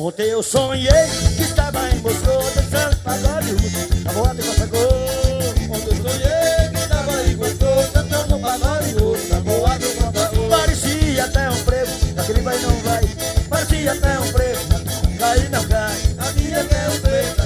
Ontem eu sonhei que estava em Moscou dançando pagode russo, na boate Copacabana. Ontem eu sonhei que estava em Moscou cantando pagode russo, na boate Copacabana. Parecia até um frevo, daquele vai não vai. Parecia até um frevo, cai não cai. A minha que é o preto.